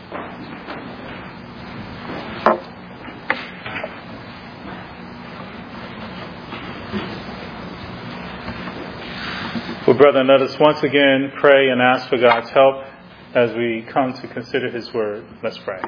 Well, brethren, let us once again pray and ask for God's help as we come to consider His Word. Let's pray.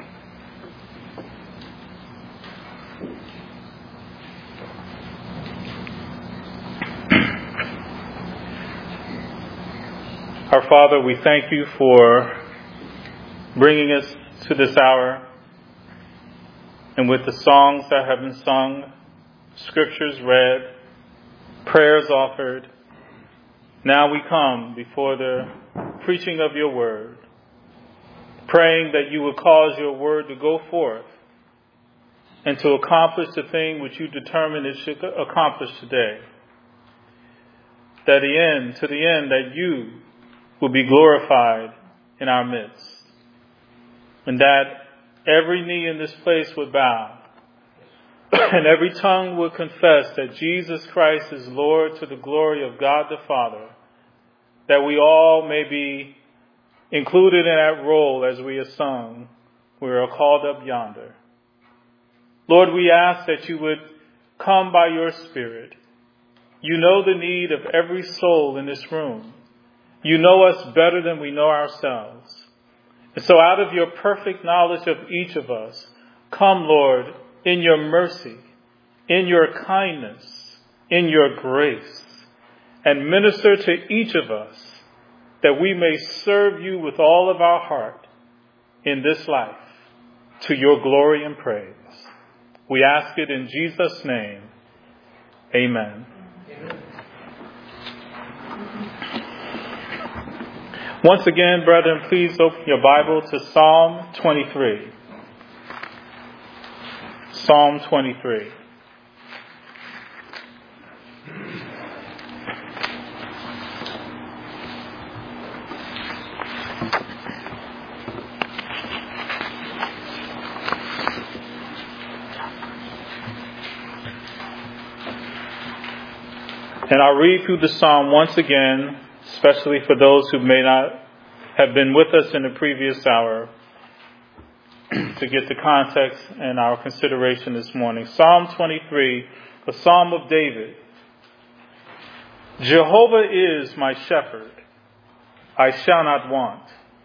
Our Father, we thank You for bringing us to this hour, and with the songs that have been sung, scriptures read, prayers offered, now we come before the preaching of Your Word, praying that You will cause Your Word to go forth and to accomplish the thing which You determined it should accomplish today. To the end, that You will be glorified in our midst, and that every knee in this place would bow, and every tongue will confess that Jesus Christ is Lord, to the glory of God the Father, that we all may be included in that roll as we have sung, we are called up yonder. Lord, we ask that You would come by Your Spirit. You know the need of every soul in this room. You know us better than we know ourselves. And so out of Your perfect knowledge of each of us, come, Lord, in Your mercy, in Your kindness, in Your grace, and minister to each of us, that we may serve You with all of our heart in this life, to Your glory and praise. We ask it in Jesus' name. Amen. Once again, brethren, please open your Bible to Psalm 23. Psalm 23. And I'll read through the psalm once again, especially for those who may not have been with us in the previous hour, to get the context and our consideration this morning. Psalm 23, a psalm of David. Jehovah is my shepherd, I shall not want.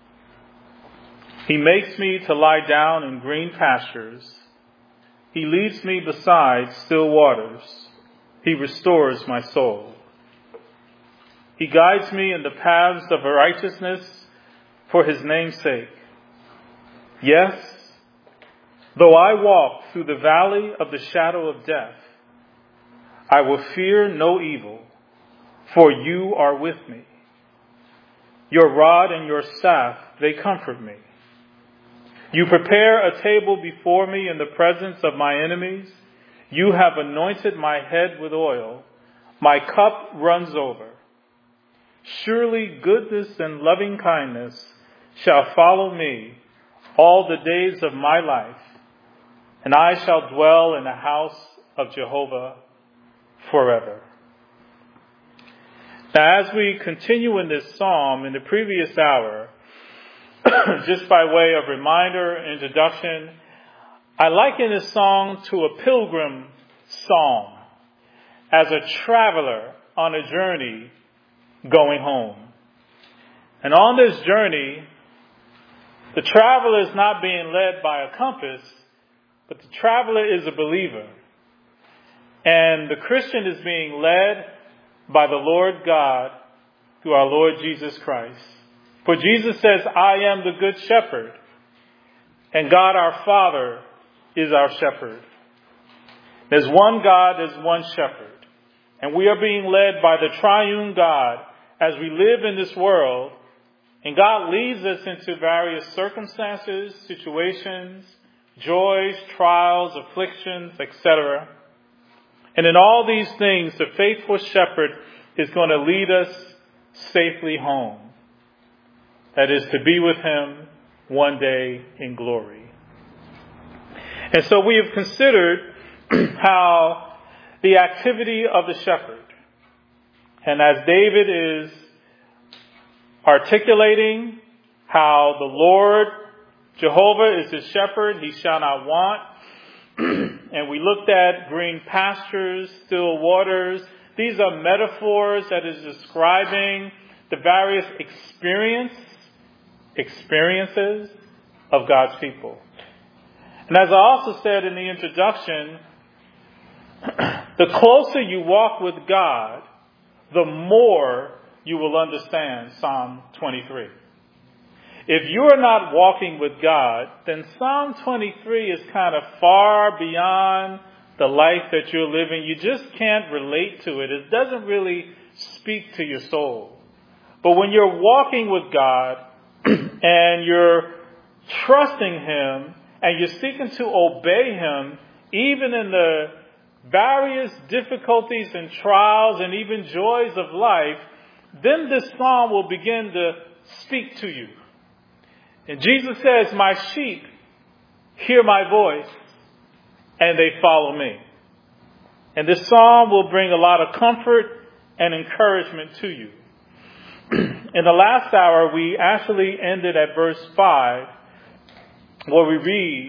He makes me to lie down in green pastures. He leads me beside still waters. He restores my soul. He guides me in the paths of righteousness for His name's sake. Yes, though I walk through the valley of the shadow of death, I will fear no evil, for You are with me. Your rod and Your staff, they comfort me. You prepare a table before me in the presence of my enemies. You have anointed my head with oil. My cup runs over. Surely goodness and loving kindness shall follow me all the days of my life, and I shall dwell in the house of Jehovah forever. Now, as we continue in this psalm, in the previous hour, just by way of reminder, introduction, I liken this song to a pilgrim song, as a traveler on a journey going home. And on this journey, the traveler is not being led by a compass, but the traveler is a believer. And the Christian is being led by the Lord God through our Lord Jesus Christ. For Jesus says, I am the good shepherd, and God our Father is our shepherd. There's one God, there's one shepherd. And we are being led by the triune God as we live in this world. And God leads us into various circumstances, situations, joys, trials, afflictions, etc. And in all these things, the faithful shepherd is going to lead us safely home. That is, to be with Him one day in glory. And so we have considered how the activity of the shepherd, and as David is articulating how the Lord Jehovah is his shepherd, he shall not want. And we looked at green pastures, still waters. These are metaphors that is describing the various experiences of God's people. And as I also said in the introduction, the closer you walk with God, the more you will understand Psalm 23. If you are not walking with God, then Psalm 23 is kind of far beyond the life that you're living. You just can't relate to it. It doesn't really speak to your soul. But when you're walking with God and you're trusting him and you're seeking to obey him, even in the various difficulties and trials and even joys of life, then this psalm will begin to speak to you. And Jesus says, my sheep hear my voice and they follow me. And this psalm will bring a lot of comfort and encouragement to you. In the last hour, we actually ended at verse 5, where we read,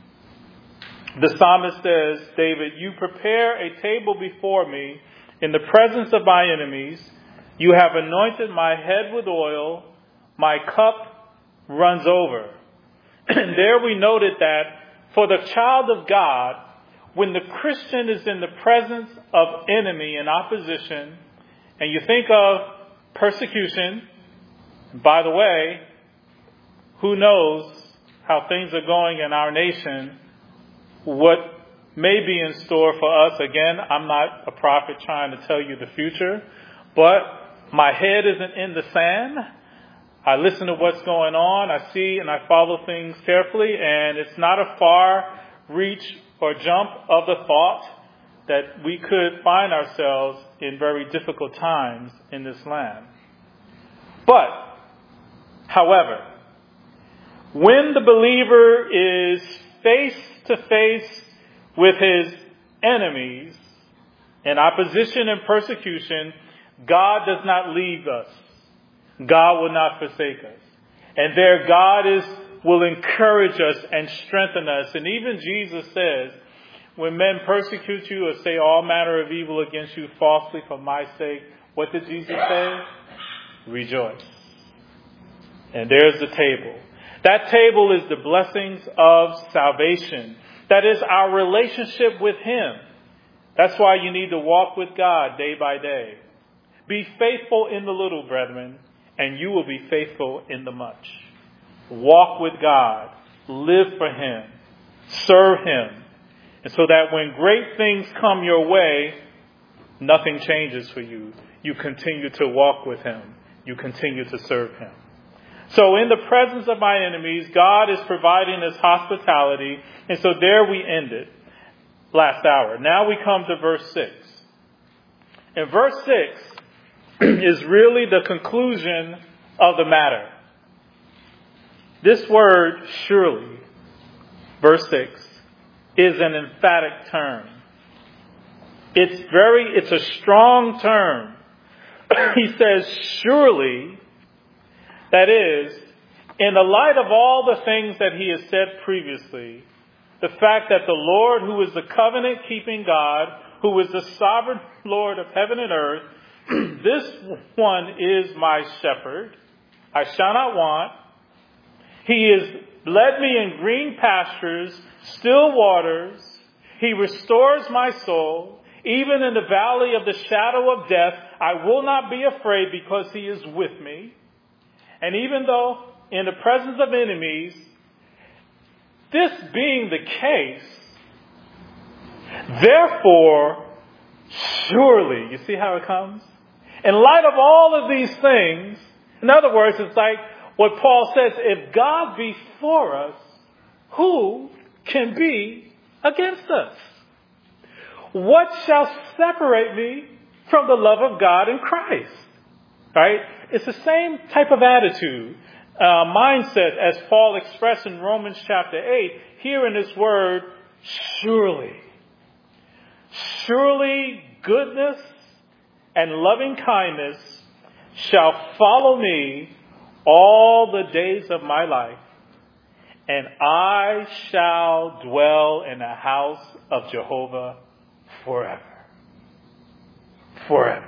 the psalmist says, David, you prepare a table before me in the presence of my enemies. You have anointed my head with oil. My cup runs over. And there we noted that for the child of God, when the Christian is in the presence of enemy and opposition, and you think of persecution, by the way, who knows how things are going in our nation, what may be in store for us. Again, I'm not a prophet trying to tell you the future, but my head isn't in the sand. I listen to what's going on. I see and I follow things carefully, and it's not a far reach or jump of the thought that we could find ourselves in very difficult times in this land. But, however, when the believer is face to face with his enemies in opposition and persecution, God does not leave us. God will not forsake us. And there God will encourage us and strengthen us. And even Jesus says, when men persecute you or say all manner of evil against you falsely for my sake, what did Jesus say? Rejoice. And there's the table. That table is the blessings of salvation. That is our relationship with him. That's why you need to walk with God day by day. Be faithful in the little, brethren, and you will be faithful in the much. Walk with God. Live for him. Serve him. And so that when great things come your way, nothing changes for you. You continue to walk with him. You continue to serve him. So in the presence of my enemies, God is providing us hospitality. And so there we ended last hour. Now we come to verse 6. And verse 6 is really the conclusion of the matter. This word, surely, verse 6, is an emphatic term. It's a strong term. He says, surely, that is, in the light of all the things that he has said previously, the fact that the Lord, who is the covenant-keeping God, who is the sovereign Lord of heaven and earth, this one is my shepherd. I shall not want. He has led me in green pastures, still waters. He restores my soul. Even in the valley of the shadow of death, I will not be afraid because he is with me. And even though in the presence of enemies, this being the case, therefore, surely, you see how it comes? In light of all of these things, in other words, it's like what Paul says, if God be for us, who can be against us? What shall separate me from the love of God in Christ? Right? It's the same type of attitude, mindset as Paul expressed in Romans chapter 8, here in this word, surely. Surely goodness and loving kindness shall follow me all the days of my life, and I shall dwell in the house of Jehovah forever. Forever.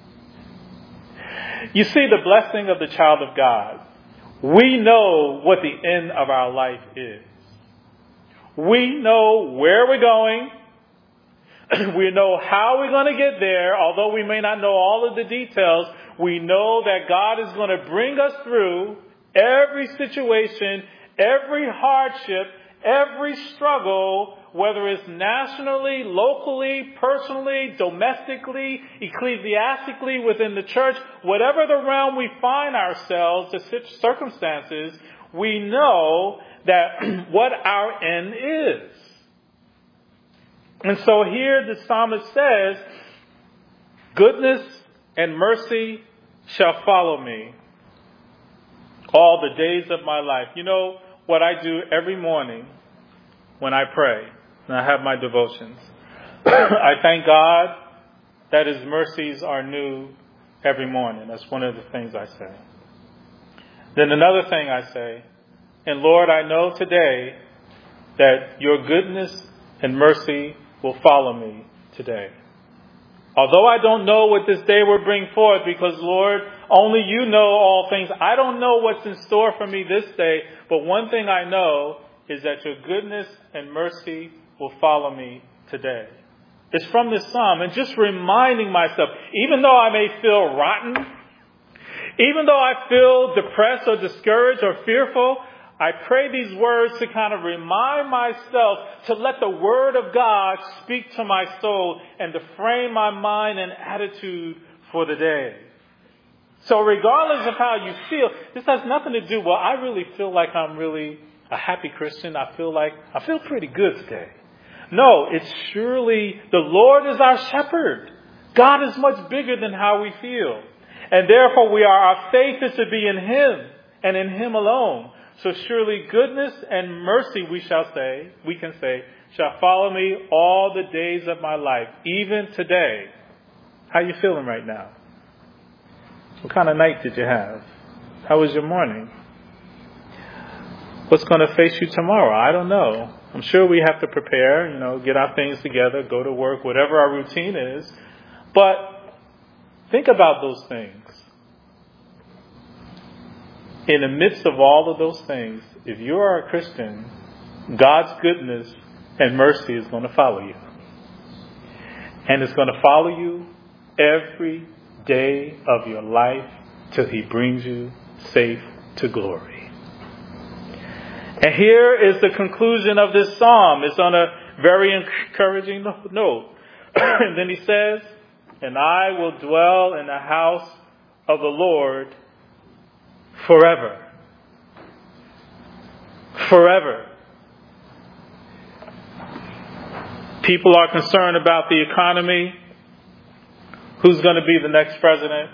You see, the blessing of the child of God. We know what the end of our life is. We know where we're going. We know how we're going to get there. Although we may not know all of the details, we know that God is going to bring us through every situation, every hardship, every struggle, whether it's nationally, locally, personally, domestically, ecclesiastically, within the church, whatever the realm we find ourselves, the circumstances, we know that what our end is. And so here the psalmist says, goodness and mercy shall follow me all the days of my life. You know what I do every morning when I pray and I have my devotions? I thank God that His mercies are new every morning. That's one of the things I say. Then another thing I say, and Lord, I know today that your goodness and mercy will follow me today. Although I don't know what this day will bring forth, because Lord, only you know all things. I don't know what's in store for me this day, but one thing I know is that your goodness and mercy will follow me today. It's from this psalm, and just reminding myself, even though I may feel rotten, even though I feel depressed or discouraged or fearful, I pray these words to kind of remind myself to let the Word of God speak to my soul and to frame my mind and attitude for the day. So regardless of how you feel, this has nothing to do, well, I really feel like I'm really a happy Christian. I feel pretty good today. No, it's surely the Lord is our shepherd. God is much bigger than how we feel. And therefore our faith is to be in Him and in Him alone. So surely goodness and mercy, we can say, shall follow me all the days of my life, even today. How you feeling right now? What kind of night did you have? How was your morning? What's going to face you tomorrow? I don't know. I'm sure we have to prepare, get our things together, go to work, whatever our routine is. But think about those things. In the midst of all of those things, if you are a Christian, God's goodness and mercy is going to follow you. And it's going to follow you every day of your life till He brings you safe to glory. And here is the conclusion of this psalm. It's on a very encouraging note. And then he says, and I will dwell in the house of the Lord forever. Forever. People are concerned about the economy. Who's going to be the next president?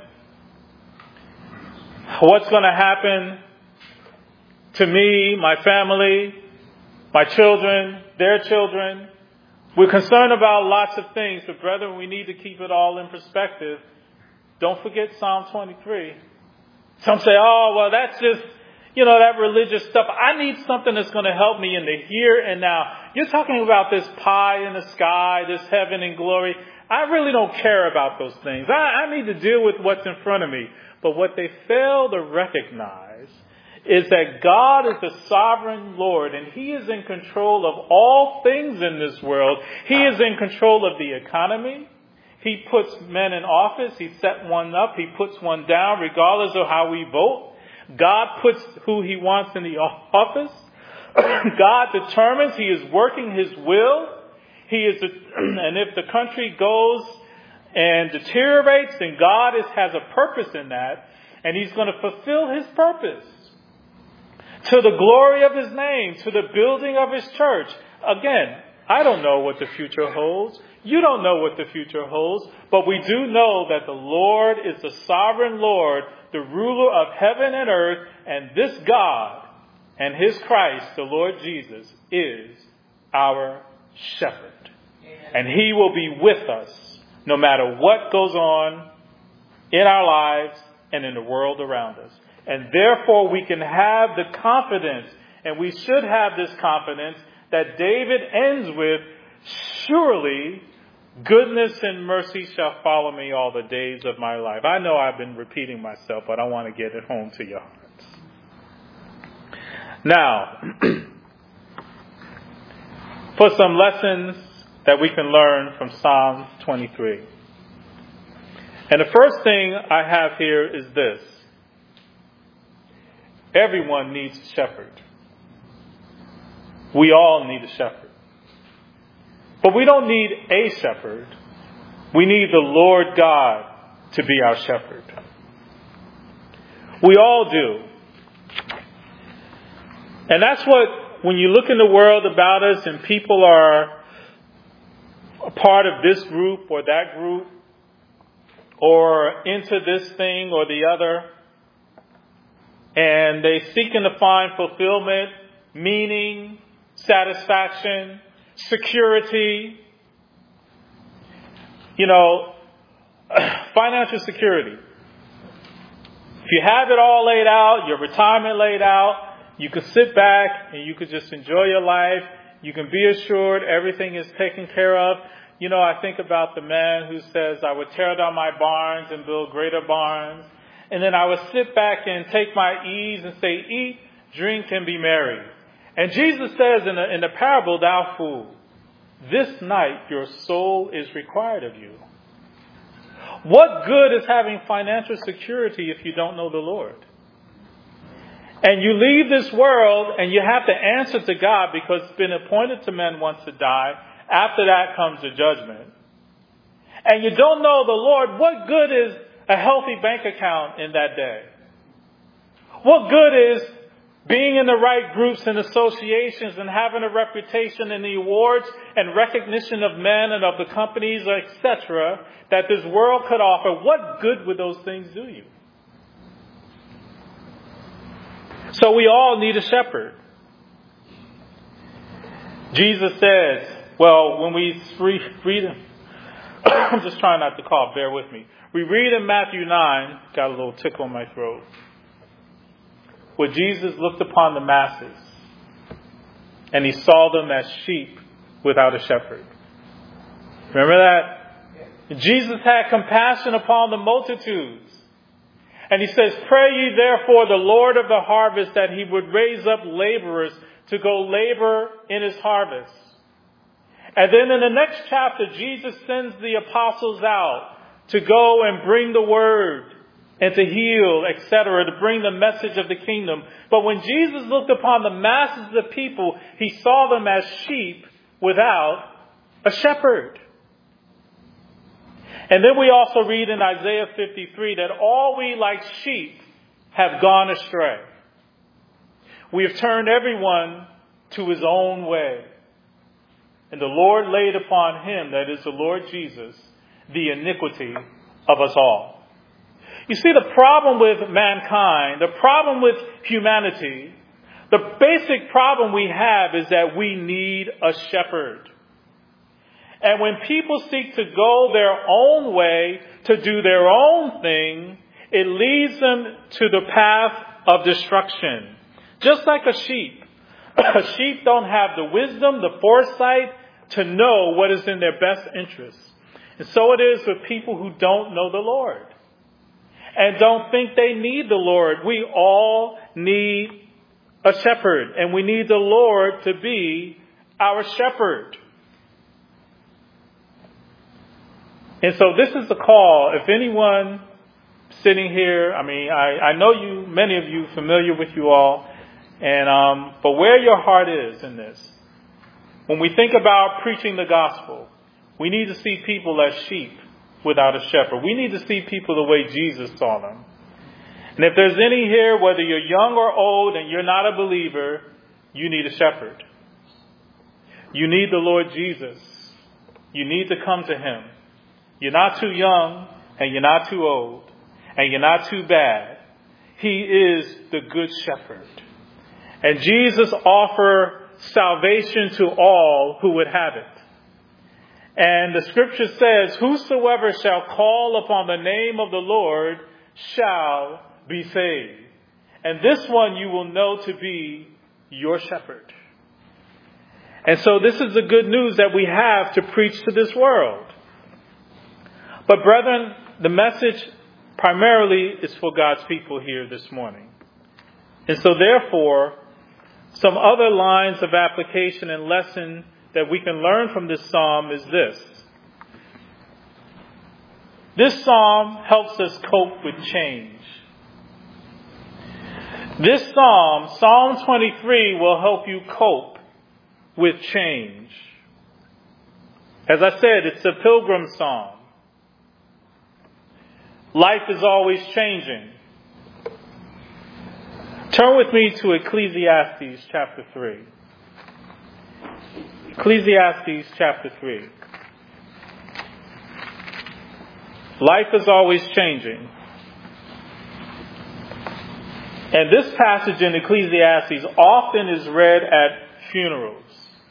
What's going to happen to me, my family, my children, their children? We're concerned about lots of things, but brethren, we need to keep it all in perspective. Don't forget Psalm 23. Some say, oh, well, that's just, that religious stuff. I need something that's going to help me in the here and now. You're talking about this pie in the sky, this heaven and glory. I really don't care about those things. I need to deal with what's in front of me. But what they fail to recognize is that God is the sovereign Lord, and He is in control of all things in this world. He is in control of the economy. He puts men in office. He set one up. He puts one down, regardless of how we vote. God puts who He wants in the office. God determines. He is working His will. And if the country goes and deteriorates, then God has a purpose in that, and He's going to fulfill His purpose to the glory of His name, to the building of His church. Again, I don't know what the future holds. You don't know what the future holds, but we do know that the Lord is the sovereign Lord, the ruler of heaven and earth, and this God and His Christ, the Lord Jesus, is our shepherd. And He will be with us no matter what goes on in our lives and in the world around us. And therefore we can have the confidence And we should have this confidence that David ends with, surely goodness and mercy shall follow me all the days of my life. I know I've been repeating myself, but I want to get it home to your hearts. Now, for some lessons that we can learn from Psalm 23. And the first thing I have here is this. Everyone needs a shepherd. We all need a shepherd. But we don't need a shepherd. We need the Lord God to be our shepherd. We all do. And that's what, when you look in the world about us and people are a part of this group or that group or into this thing or the other, and they seeking to find fulfillment, meaning, satisfaction, security, financial security. If you have it all laid out, your retirement laid out, you can sit back and you can just enjoy your life. You can be assured everything is taken care of. I think about the man who says, I would tear down my barns and build greater barns. And then I would sit back and take my ease and say, eat, drink, and be merry. And Jesus says in the parable, thou fool, this night your soul is required of you. What good is having financial security if you don't know the Lord? And you leave this world and you have to answer to God because it's been appointed to men once to die. After that comes the judgment. And you don't know the Lord. What good is a healthy bank account in that day? What good is being in the right groups and associations and having a reputation in the awards and recognition of men and of the companies, etc., that this world could offer? What good would those things do you? So we all need a shepherd. Jesus says, when we read him, I'm just trying not to cough, bear with me. We read in Matthew 9, got a little tickle in my throat, where Jesus looked upon the masses and he saw them as sheep without a shepherd. Remember that? Jesus had compassion upon the multitudes. And he says, pray ye therefore the Lord of the harvest that he would raise up laborers to go labor in his harvest. And then in the next chapter, Jesus sends the apostles out to go and bring the word and to heal, etc., to bring the message of the kingdom. But when Jesus looked upon the masses of people, he saw them as sheep without a shepherd. And then we also read in Isaiah 53 that all we like sheep have gone astray. We have turned everyone to his own way. And the Lord laid upon him, that is the Lord Jesus, the iniquity of us all. You see, the problem with mankind, the problem with humanity, the basic problem we have is that we need a shepherd. And when people seek to go their own way, to do their own thing, it leads them to the path of destruction. Just like a sheep. A sheep don't have the wisdom, the foresight to know what is in their best interest. And so it is with people who don't know the Lord and don't think they need the Lord. We all need a shepherd, and we need the Lord to be our shepherd. And so this is the call. If anyone sitting here, I know you, many of you, familiar with you all, and but where your heart is in this. When we think about preaching the gospel, we need to see people as sheep without a shepherd. We need to see people the way Jesus saw them. And if there's any here, whether you're young or old and you're not a believer, you need a shepherd. You need the Lord Jesus. You need to come to him. You're not too young and you're not too old and you're not too bad. He is the good shepherd. And Jesus offered salvation to all who would have it. And the scripture says, whosoever shall call upon the name of the Lord shall be saved. And this one you will know to be your shepherd. And so this is the good news that we have to preach to this world. But brethren, the message primarily is for God's people here this morning. And so therefore, some other lines of application and lesson that we can learn from this psalm is this. This psalm helps us cope with change. This psalm, Psalm 23, will help you cope with change. As I said, it's a pilgrim psalm. Life is always changing. Turn with me to Ecclesiastes chapter 3. Ecclesiastes chapter 3. Life is always changing. And this passage in Ecclesiastes often is read at funerals.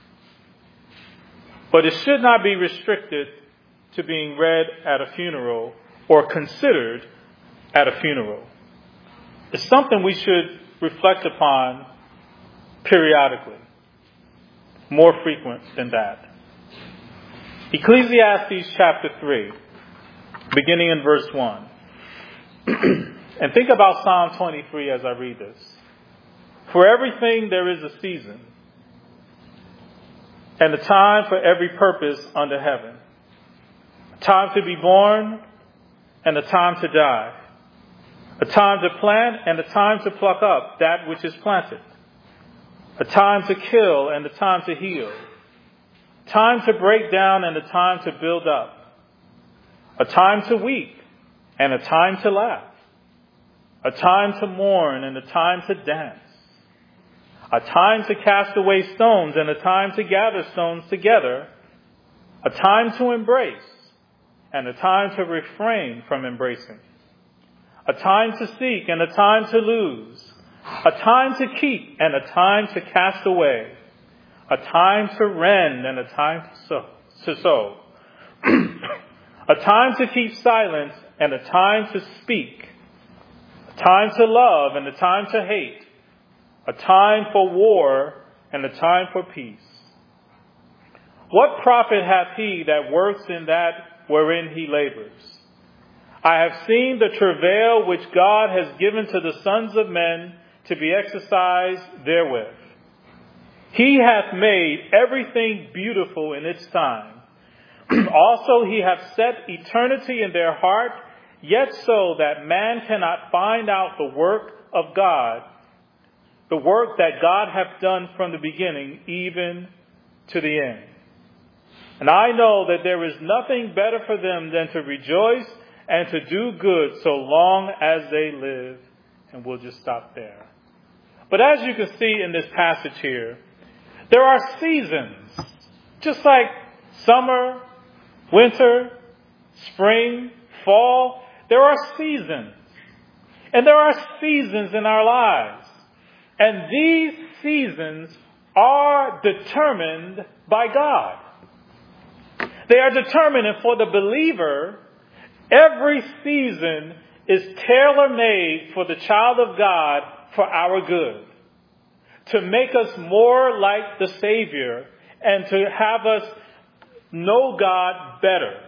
But it should not be restricted to being read at a funeral or considered at a funeral. It's something we should reflect upon periodically, more frequent than that. Ecclesiastes chapter 3, beginning in verse 1. And think about Psalm 23 as I read this. For everything there is a season, and a time for every purpose under heaven. A time to be born, and a time to die. A time to plant, and a time to pluck up that which is planted. A time to kill, and a time to heal. Time to break down, and a time to build up. A time to weep, and a time to laugh. A time to mourn, and a time to dance. A time to cast away stones, and a time to gather stones together. A time to embrace, and a time to refrain from embracing. A time to seek, and a time to lose. A time to keep, and a time to cast away. A time to rend, and a time to sow. A time to keep silent, and a time to speak. A time to love, and a time to hate. A time for war, and a time for peace. What profit hath he that works in that wherein he labors? I have seen the travail which God has given to the sons of men to be exercised therewith. He hath made everything beautiful in its time. Also he hath set eternity in their heart, yet so that man cannot find out the work of God, the work that God hath done from the beginning even to the end. And I know that there is nothing better for them than to rejoice and to do good so long as they live. And we'll just stop there. But as you can see in this passage here, there are seasons, just like summer, winter, spring, fall. There are seasons. And there are seasons in our lives. And these seasons are determined by God. They are determined, and for the believer, every season is tailor-made for the child of God for our good. To make us more like the Savior and to have us know God better.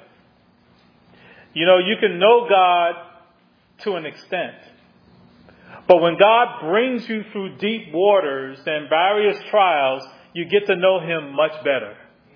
You know, you can know God to an extent. But when God brings you through deep waters and various trials, you get to know Him much better.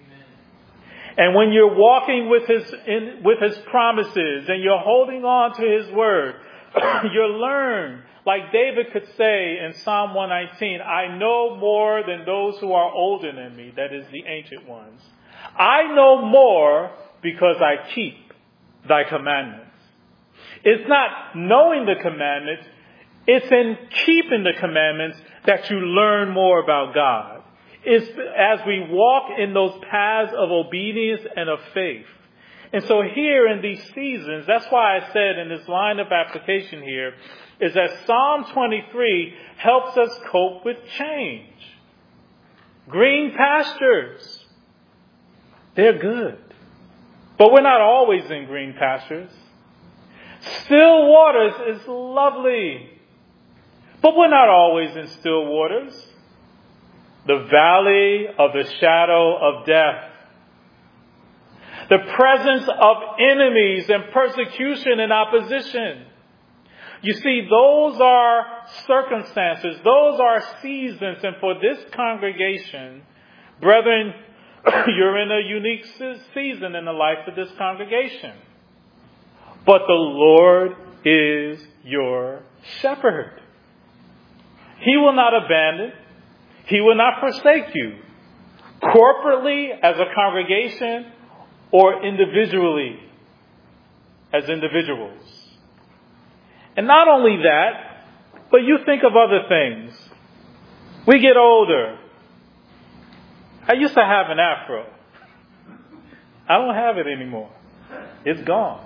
And when you're walking with His promises and you're holding on to His word, you'll learn, like David could say in Psalm 119, I know more than those who are older than me, that is the ancient ones. I know more because I keep thy commandments. It's not knowing the commandments, it's in keeping the commandments that you learn more about God. It's as we walk in those paths of obedience and of faith. And so here in these seasons, that's why I said in this line of application here, is that Psalm 23 helps us cope with change. Green pastures, they're good. But we're not always in green pastures. Still waters is lovely. But we're not always in still waters. the valley of the shadow of death, the presence of enemies and persecution and opposition. You see, those are circumstances, those are seasons, and for this congregation, brethren, you're in a unique season in the life of this congregation. But the Lord is your shepherd. He will not abandon. He will not forsake you, corporately as a congregation or individually as individuals. And not only that, but you think of other things. We get older. I used to have an afro. I don't have it anymore. It's gone.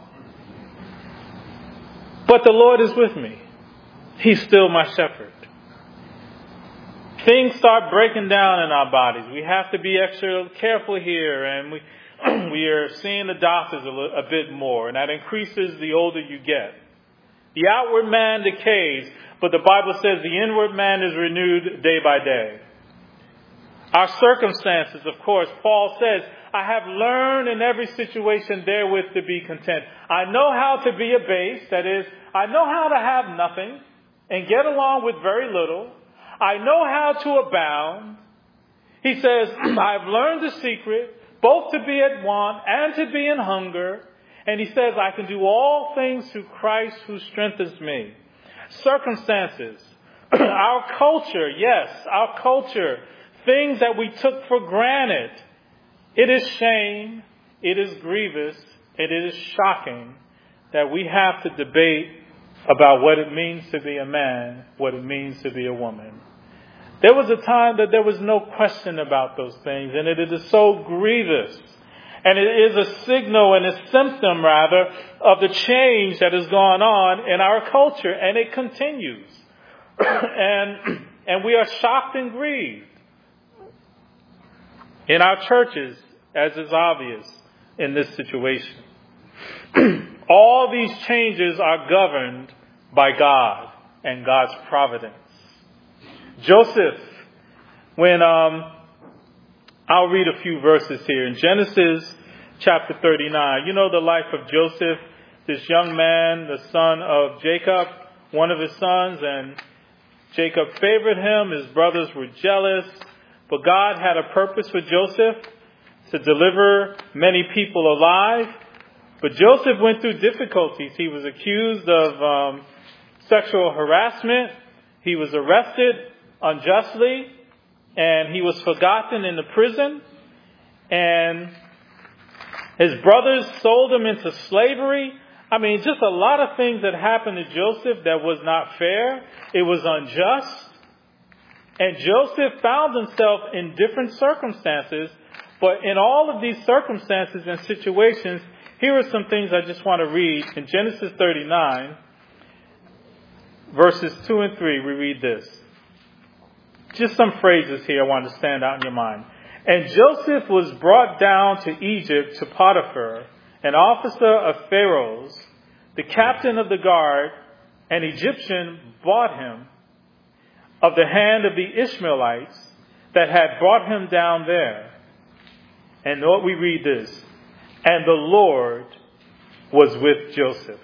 But the Lord is with me. He's still my shepherd. Things start breaking down in our bodies. We have to be extra careful here, and we are seeing the doctors a bit more, and that increases the older you get. The outward man decays, but the Bible says the inward man is renewed day by day. Our circumstances, of course, Paul says, I have learned in every situation therewith to be content. I know how to be abased, that is, I know how to have nothing and get along with very little. I know how to abound. He says, I've learned the secret, both to be at want and to be in hunger. And he says, I can do all things through Christ who strengthens me. Circumstances, our culture, yes, our culture, things that we took for granted. It is shame, it is grievous, and it is shocking that we have to debate about what it means to be a man, what it means to be a woman. There was a time that there was no question about those things, and it is so grievous. And it is a signal and a symptom, rather, of the change that has gone on in our culture, and it continues. and we are shocked and grieved in our churches, as is obvious in this situation. All these changes are governed by God and God's providence. Joseph, when I'll read a few verses here. In Genesis chapter 39, you know the life of Joseph, this young man, the son of Jacob, one of his sons, and Jacob favored him. His brothers were jealous, but God had a purpose for Joseph to deliver many people alive. But Joseph went through difficulties. He was accused of sexual harassment. He was arrested unjustly. And he was forgotten in the prison. And his brothers sold him into slavery. I mean, just a lot of things that happened to Joseph that was not fair. It was unjust. And Joseph found himself in different circumstances. But in all of these circumstances and situations, here are some things I just want to read. In Genesis 39, verses 2 and 3, we read this. Just some phrases here I want to stand out in your mind. And Joseph was brought down to Egypt to Potiphar, an officer of Pharaoh's, the captain of the guard, an Egyptian, bought him of the hand of the Ishmaelites that had brought him down there. And what we read this, and the Lord was with Joseph.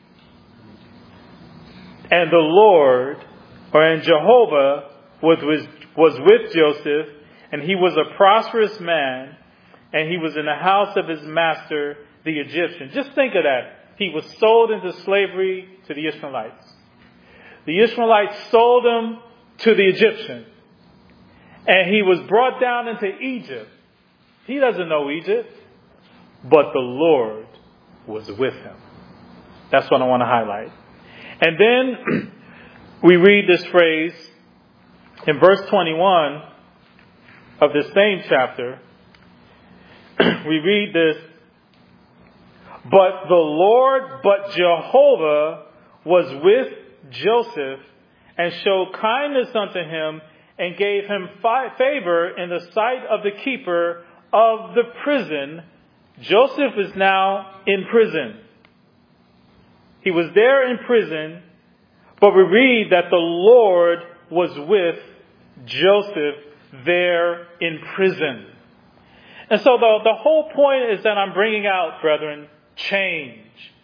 And the Lord, and Jehovah, was with Joseph, and he was a prosperous man, and he was in the house of his master, the Egyptian. Just think of that. He was sold into slavery to the Ishmaelites. The Ishmaelites sold him to the Egyptian, and he was brought down into Egypt. He doesn't know Egypt, but the Lord was with him. That's what I want to highlight. And then we read this phrase in verse 21 of this same chapter. We read this, but Jehovah was with Joseph and showed kindness unto him and gave him favor in the sight of the keeper of the prison. Joseph is now in prison. He was there in prison, but we read that the Lord was with Joseph there in prison. And so the whole point is that I'm bringing out, brethren, change.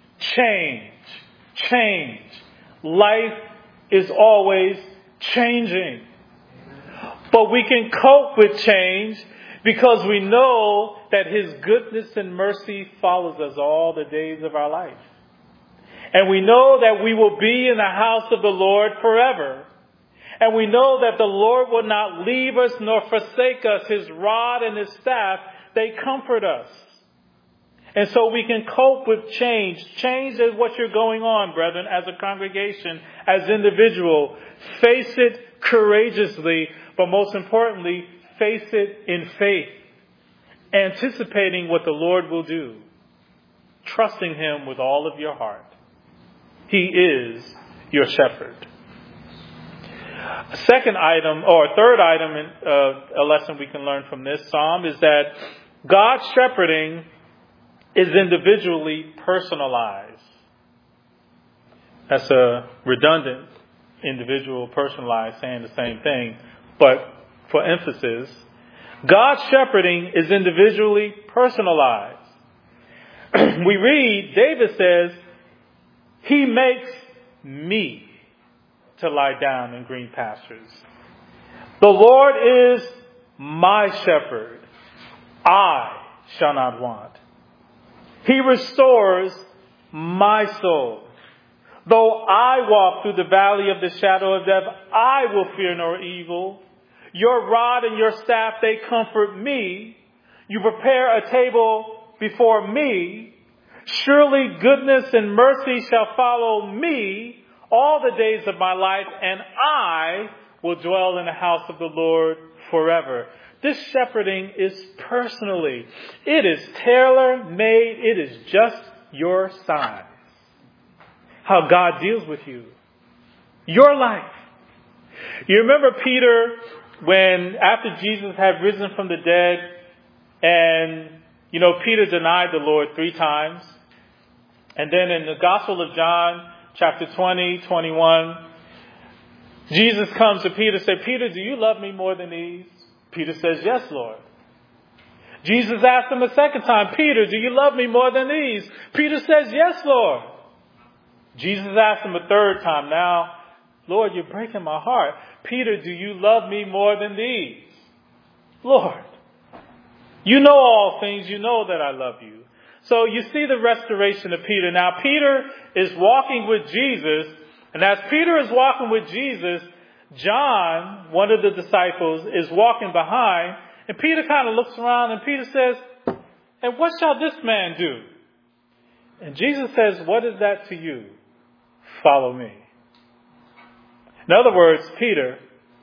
Life is always changing. But we can cope with change because we know that His goodness and mercy follows us all the days of our life. And we know that we will be in the house of the Lord forever. And we know that the Lord will not leave us nor forsake us. His rod and His staff, they comfort us. And so we can cope with change. Change is what you're going on, brethren, as a congregation, as individual. Face it courageously, but most importantly, face it in faith, anticipating what the Lord will do, trusting Him with all of your heart. He is your shepherd. A second item, or a third item, in a lesson we can learn from this psalm is that God's shepherding is individually personalized. That's a redundant individual personalized saying the same thing, but for emphasis, God's shepherding is individually personalized. We read, David says, He makes me to lie down in green pastures. The Lord is my shepherd. I shall not want. He restores my soul. Though I walk through the valley of the shadow of death, I will fear no evil. Your rod and your staff, they comfort me. You prepare a table before me. Surely goodness and mercy shall follow me all the days of my life, and I will dwell in the house of the Lord forever. This shepherding is personally. It is tailor-made. It is just your size. How God deals with you. Your life. You remember Peter when after Jesus had risen from the dead and, Peter denied the Lord 3 times. And then in the Gospel of John, chapter 20, 21, Jesus comes to Peter and says, Peter, do you love me more than these? Peter says, yes, Lord. Jesus asked him a second time, Peter, do you love me more than these? Peter says, yes, Lord. Jesus asked him a third time, now, Lord, you're breaking my heart. Peter, do you love me more than these? Lord, you know all things. You know that I love you. So you see the restoration of Peter. Now, Peter is walking with Jesus. And as Peter is walking with Jesus, John, one of the disciples, is walking behind. And Peter kind of looks around and Peter says, and what shall this man do? And Jesus says, what is that to you? Follow me. In other words, Peter,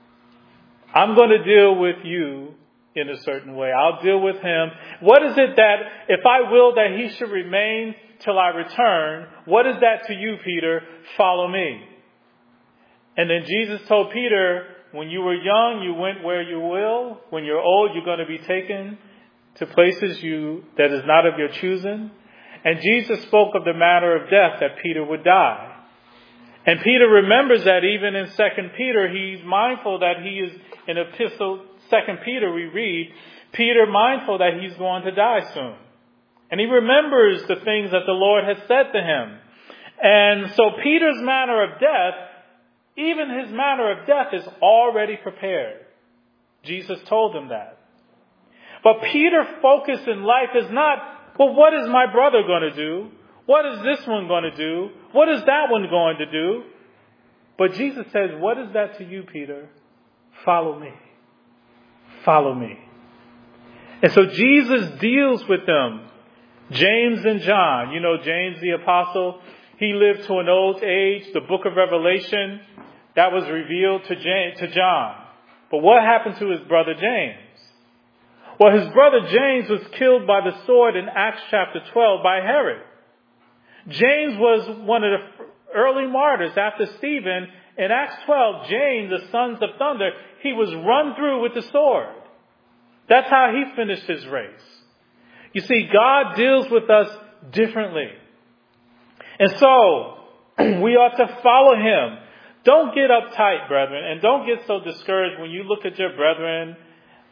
I'm going to deal with you in a certain way. I'll deal with him. What is it that, if I will that he should remain till I return, what is that to you, Peter? Follow me. And then Jesus told Peter, when you were young, you went where you will. When you're old, you're going to be taken to places that is not of your choosing. And Jesus spoke of the matter of death, that Peter would die. And Peter remembers that even in 2 Peter, he's mindful that he is, in epistle 2 Peter we read, Peter mindful that he's going to die soon. And he remembers the things that the Lord has said to him. And so Peter's manner of death, even his manner of death is already prepared. Jesus told him that. But Peter's focus in life is not, well, what is my brother going to do? What is this one going to do? What is that one going to do? But Jesus says, what is that to you, Peter? Follow me. Follow me. And so Jesus deals with them. James and John. James the apostle, he lived to an old age. The book of Revelation, that was revealed to John. But what happened to his brother James? Well, his brother James was killed by the sword in Acts chapter 12 by Herod. James was one of the early martyrs after Stephen. In Acts 12, James, the sons of thunder, he was run through with the sword. That's how he finished his race. You see, God deals with us differently. And so, we ought to follow him. Don't get uptight, brethren, and don't get so discouraged when you look at your brethren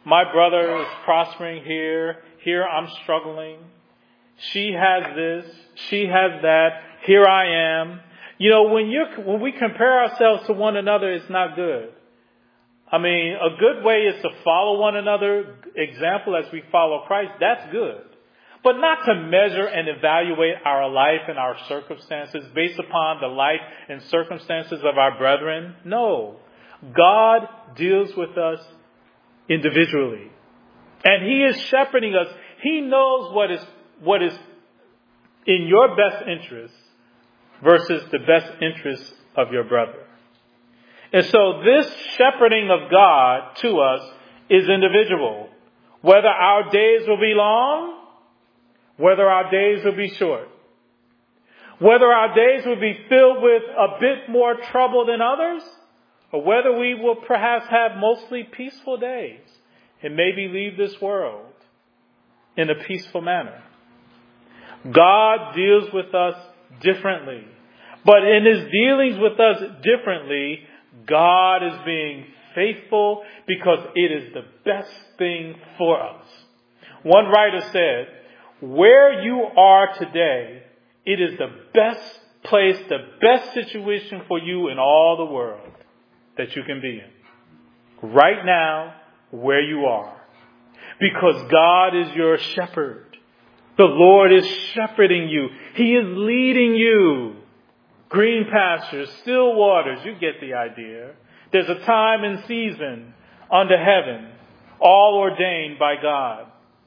my brother is prospering here. Here I'm struggling. She has this. She has that. Here I am. You know, when we compare ourselves to one another, it's not good. I mean, a good way is to follow one another. Example, as we follow Christ, that's good. But not to measure and evaluate our life and our circumstances based upon the life and circumstances of our brethren. No. God deals with us individually. And He is shepherding us. He knows what is in your best interest versus the best interest of your brother. And so this shepherding of God to us is individual. Whether our days will be long, whether our days will be short, whether our days will be filled with a bit more trouble than others, or whether we will perhaps have mostly peaceful days and maybe leave this world in a peaceful manner. God deals with us differently. But in His dealings with us differently, God is being faithful because it is the best thing for us. One writer said, where you are today, it is the best place, the best situation for you in all the world that you can be in. Right now, where you are. Because God is your shepherd. The Lord is shepherding you. He is leading you. Green pastures, still waters, you get the idea. There's a time and season under heaven, all ordained by God.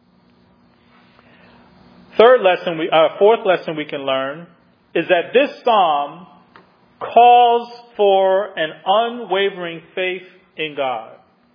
Fourth lesson we can learn is that this psalm calls for an unwavering faith in God.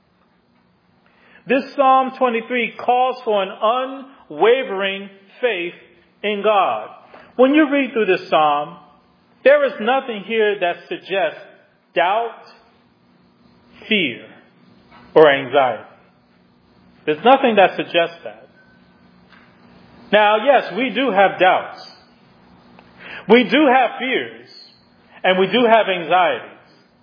This Psalm 23 calls for an unwavering faith in God. When you read through this psalm, there is nothing here that suggests doubt, fear, or anxiety. There's nothing that suggests that. Now, yes, we do have doubts. We do have fears. And we do have anxieties.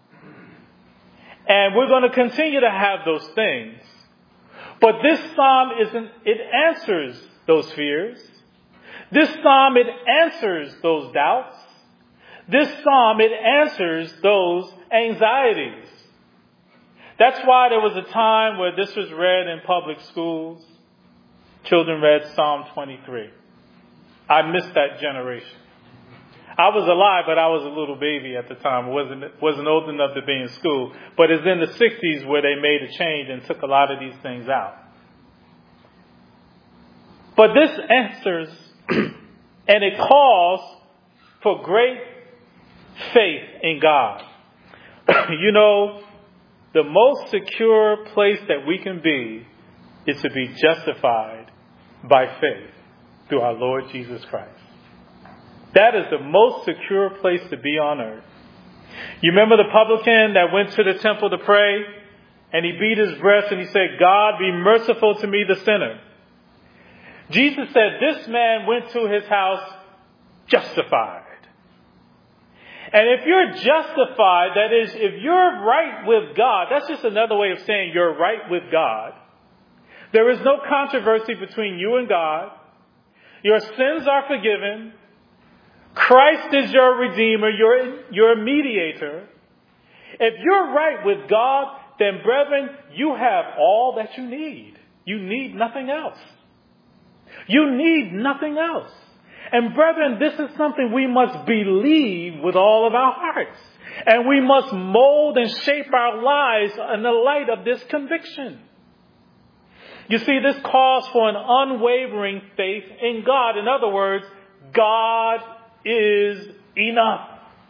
And we're going to continue to have those things. But this psalm it answers those fears. This psalm, it answers those doubts. This psalm, it answers those anxieties. That's why there was a time where this was read in public schools. Children read Psalm 23. I missed that generation. I was alive, but I was a little baby at the time. Wasn't old enough to be in school. But it's in the 60s where they made a change and took a lot of these things out. But this answers, and it calls for great faith in God. You know, the most secure place that we can be is to be justified by faith through our Lord Jesus Christ. That is the most secure place to be on earth. You remember the publican that went to the temple to pray, and he beat his breast and he said, God, be merciful to me, the sinner. Jesus said, this man went to his house justified. And if you're justified, that is, if you're right with God, that's just another way of saying you're right with God. There is no controversy between you and God. Your sins are forgiven. Christ is your Redeemer, your mediator. If you're right with God, then brethren, you have all that you need. You need nothing else. You need nothing else. And brethren, this is something we must believe with all of our hearts. And we must mold and shape our lives in the light of this conviction. You see, this calls for an unwavering faith in God. In other words, God is enough.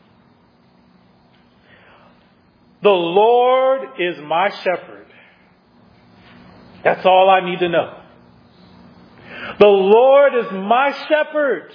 The Lord is my shepherd. That's all I need to know. The Lord is my shepherd.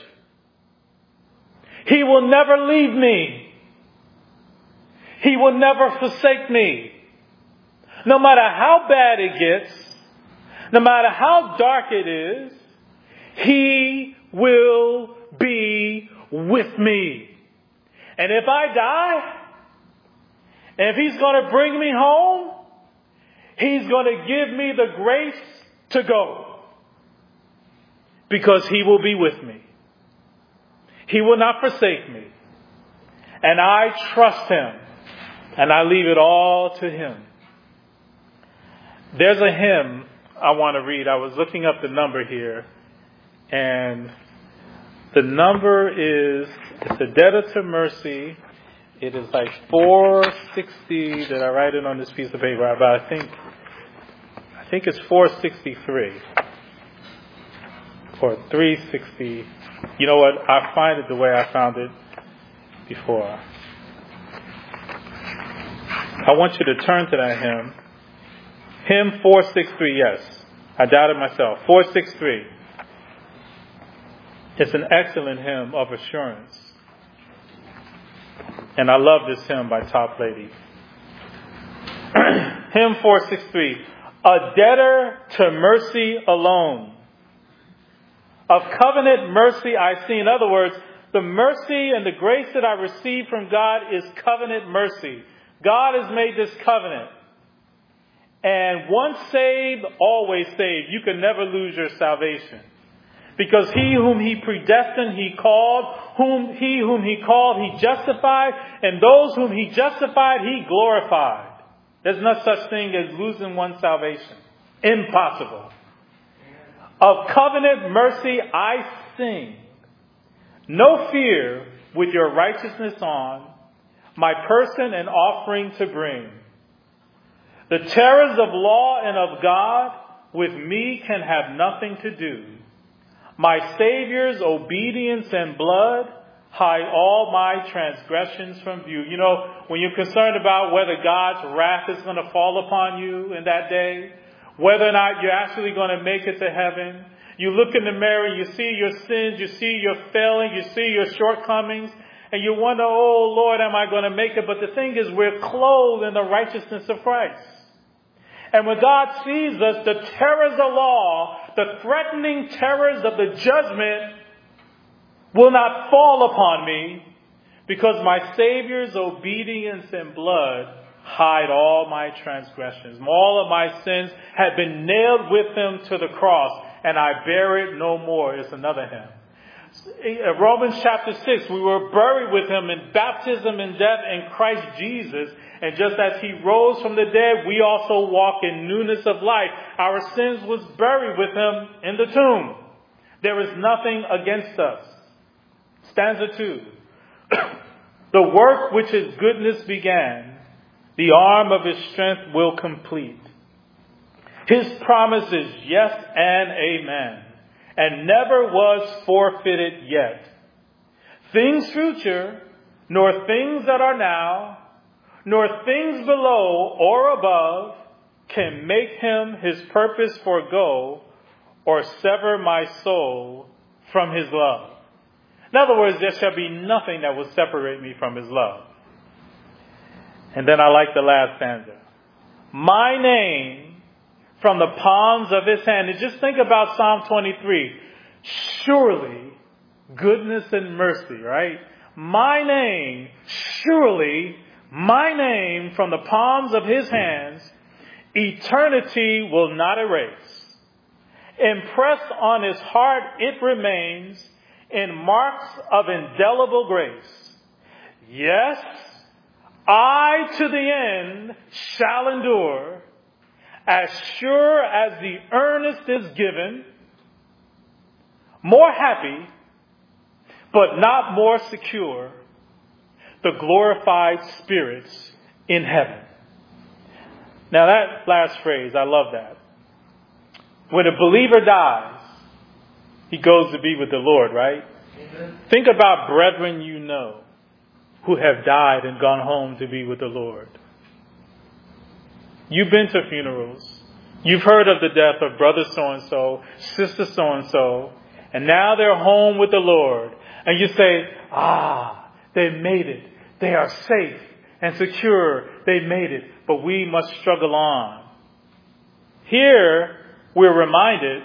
He will never leave me. He will never forsake me. No matter how bad it gets, no matter how dark it is, He will be with me. And if I die, and if He's going to bring me home, He's going to give me the grace to go because He will be with me. He will not forsake me. And I trust Him and I leave it all to Him. There's a hymn I want to read. I was looking up the number here, and the number is, it's a Debtor to Mercy. It is like 460. Did I write it on this piece of paper? But I think it's 463 or 360. You know what? I find it the way I found it before. I want you to turn to that hymn. Hymn 463, yes. I doubted myself. 463. It's an excellent hymn of assurance. And I love this hymn by Top Lady. Hymn 463. A debtor to mercy alone. Of covenant mercy I see. In other words, the mercy and the grace that I receive from God is covenant mercy. God has made this covenant. And once saved, always saved. You can never lose your salvation. Because he whom He predestined, He called. He whom He called, He justified. And those whom He justified, He glorified. There's no such thing as losing one's salvation. Impossible. Of covenant mercy I sing. No fear with your righteousness on. My person and offering to bring. The terrors of law and of God with me can have nothing to do. My Savior's obedience and blood hide all my transgressions from view. You know, when you're concerned about whether God's wrath is going to fall upon you in that day, whether or not you're actually going to make it to heaven, you look in the mirror, you see your sins, you see your failing, you see your shortcomings, and you wonder, oh Lord, am I going to make it? But the thing is, we're clothed in the righteousness of Christ. And when God sees us, the terrors of law, the threatening terrors of the judgment will not fall upon me, because my Savior's obedience and blood hide all my transgressions. All of my sins have been nailed with Him to the cross, and I bear it no more. It's another hymn. Romans chapter 6, we were buried with Him in baptism and death in Christ Jesus. And just as He rose from the dead, we also walk in newness of life. Our sins was buried with Him in the tomb. There is nothing against us. Stanza 2. The work which His goodness began, the arm of His strength will complete. His promise is yes and amen, and never was forfeited yet. Things future, nor things that are now, nor things below or above can make Him His purpose forego or sever my soul from His love. In other words, there shall be nothing that will separate me from His love. And then I like the last stanza. My name from the palms of His hand. And just think about Psalm 23. Surely goodness and mercy, right? My name, surely my name from the palms of His hands, eternity will not erase. Impressed on His heart it remains in marks of indelible grace. Yes, I to the end shall endure, as sure as the earnest is given, more happy, but not more secure, the glorified spirits in heaven. Now that last phrase, I love that. When a believer dies, he goes to be with the Lord, right? Amen. Think about brethren you know who have died and gone home to be with the Lord. You've been to funerals. You've heard of the death of brother so-and-so, sister so-and-so, and now they're home with the Lord. And you say, they made it. They are safe and secure. They made it. But we must struggle on. Here, we're reminded,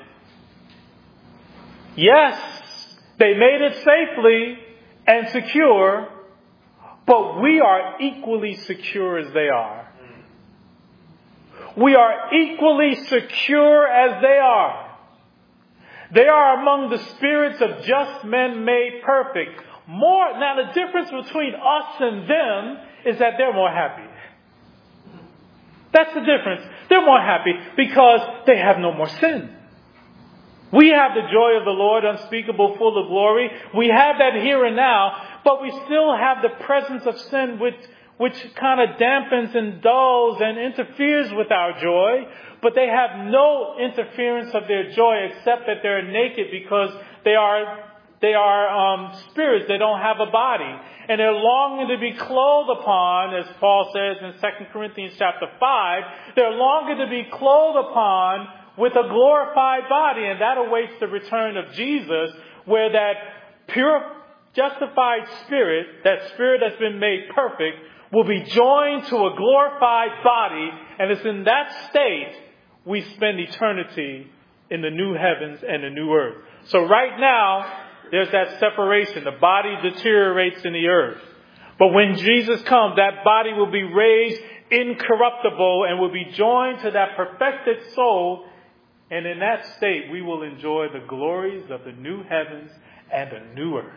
yes, they made it safely and secure, but we are equally secure as they are. we are equally secure as they are. They are among the spirits of just men made perfect. Now the difference between us and them is that they're more happy. That's the difference. They're more happy because they have no more sin. We have the joy of the Lord, unspeakable, full of glory. We have that here and now, but we still have the presence of sin which kind of dampens and dulls and interferes with our joy. But they have no interference of their joy except that they're naked because they are spirits. They don't have a body. And they're longing to be clothed upon, as Paul says in 2 Corinthians chapter 5, they're longing to be clothed upon with a glorified body. And that awaits the return of Jesus, where that pure, justified spirit, that spirit that's been made perfect, will be joined to a glorified body. And it's in that state we spend eternity in the new heavens and the new earth. So right now, there's that separation. The body deteriorates in the earth. But when Jesus comes, that body will be raised incorruptible and will be joined to that perfected soul. And in that state, we will enjoy the glories of the new heavens and the new earth.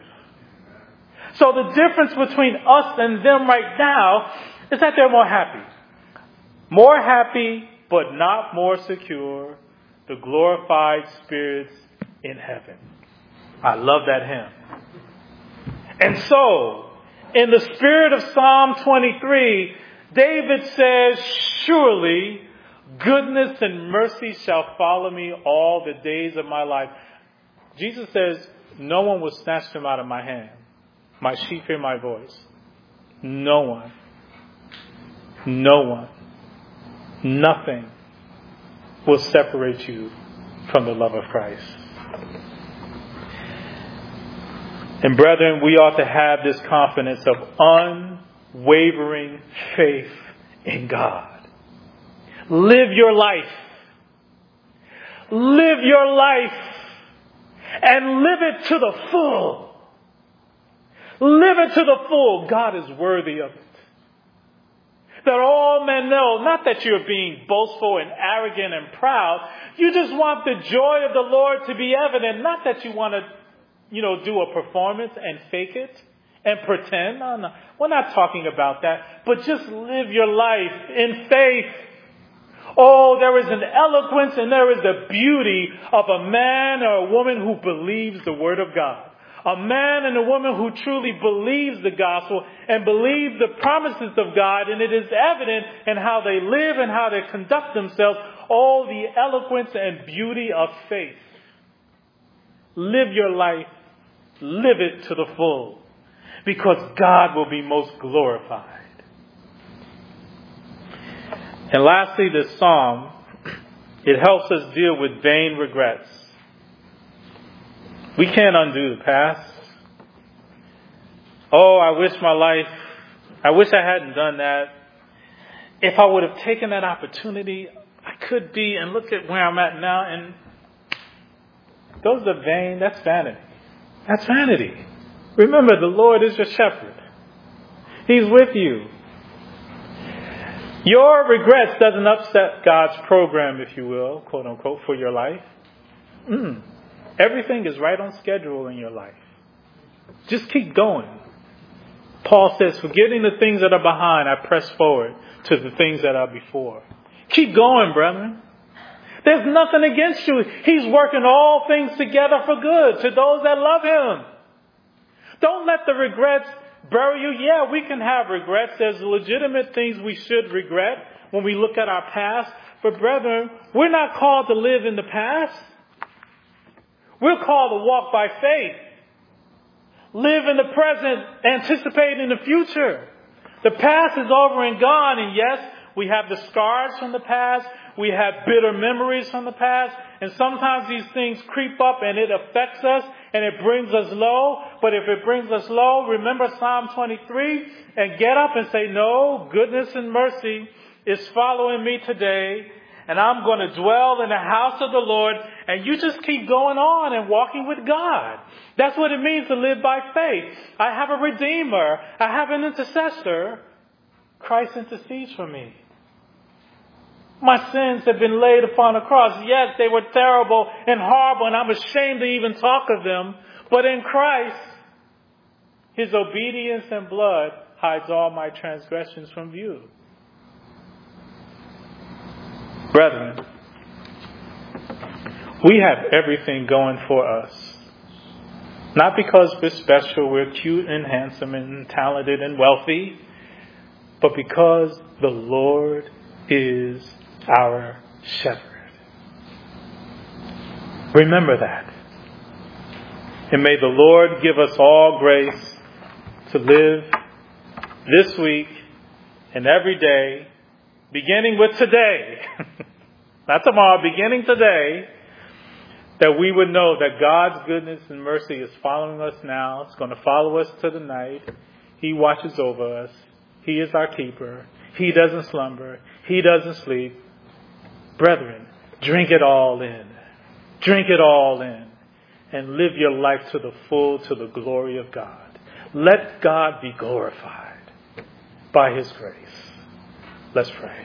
So the difference between us and them right now is that they're more happy. More happy, but not more secure. The glorified spirits in heaven. I love that hymn. And so, in the spirit of Psalm 23, David says, surely goodness and mercy shall follow me all the days of my life. Jesus says, no one will snatch them out of my hand. My sheep hear my voice. No one. No one. Nothing will separate you from the love of Christ. And brethren, we ought to have this confidence of unwavering faith in God. Live your life. Live your life. And live it to the full. Live it to the full. God is worthy of it. That all men know, not that you're being boastful and arrogant and proud. You just want the joy of the Lord to be evident. Not that you want to, do a performance and fake it and pretend. No. We're not talking about that. But just live your life in faith. Oh, there is an eloquence and there is a beauty of a man or a woman who believes the word of God. A man and a woman who truly believes the gospel and believes the promises of God, and it is evident in how they live and how they conduct themselves. Oh, the eloquence and beauty of faith. Live your life. Live it to the full. Because God will be most glorified. And lastly, this psalm, it helps us deal with vain regrets. We can't undo the past. Oh, I wish I hadn't done that. If I would have taken that opportunity, I could be, and look at where I'm at now. And those are vain. That's vanity. That's vanity. Remember, the Lord is your shepherd. He's with you. Your regrets doesn't upset God's program, if you will, quote unquote, for your life. Everything is right on schedule in your life. Just keep going. Paul says, forgetting the things that are behind, I press forward to the things that are before. Keep going, brethren. There's nothing against you. He's working all things together for good to those that love Him. Don't let the regrets bury you. Yeah, we can have regrets. There's legitimate things we should regret when we look at our past. But brethren, we're not called to live in the past. We're called to walk by faith. Live in the present, anticipate in the future. The past is over and gone, and yes, we have the scars from the past. We have bitter memories from the past. And sometimes these things creep up and it affects us and it brings us low. But if it brings us low, remember Psalm 23 and get up and say, no, goodness and mercy is following me today. And I'm going to dwell in the house of the Lord. And you just keep going on and walking with God. That's what it means to live by faith. I have a Redeemer. I have an intercessor. Christ intercedes for me. My sins have been laid upon the cross. Yes, they were terrible and horrible, and I'm ashamed to even talk of them. But in Christ, His obedience and blood hides all my transgressions from view. Brethren, we have everything going for us. Not because we're special, we're cute and handsome and talented and wealthy, but because the Lord is our shepherd. Remember that. And may the Lord give us all grace to live this week and every day, beginning with today, not tomorrow, beginning today, that we would know that God's goodness and mercy is following us now. It's going to follow us to the night. He watches over us. He is our keeper. He doesn't slumber. He doesn't sleep. Brethren, drink it all in. Drink it all in. And live your life to the full, to the glory of God. Let God be glorified by His grace. Let's pray.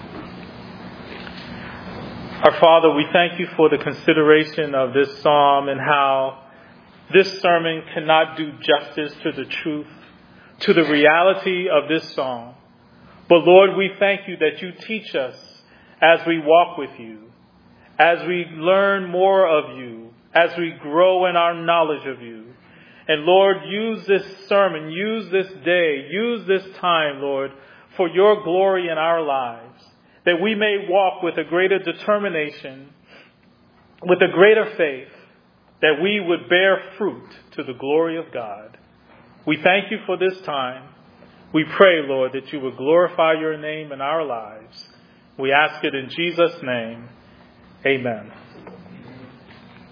Our Father, we thank You for the consideration of this psalm and how this sermon cannot do justice to the truth, to the reality of this psalm. But Lord, we thank You that You teach us as we walk with You, as we learn more of You, as we grow in our knowledge of You. And Lord, use this sermon, use this day, use this time, Lord, for Your glory in our lives, that we may walk with a greater determination, with a greater faith, that we would bear fruit to the glory of God. We thank You for this time. We pray, Lord, that You would glorify Your name in our lives. We ask it in Jesus' name. Amen.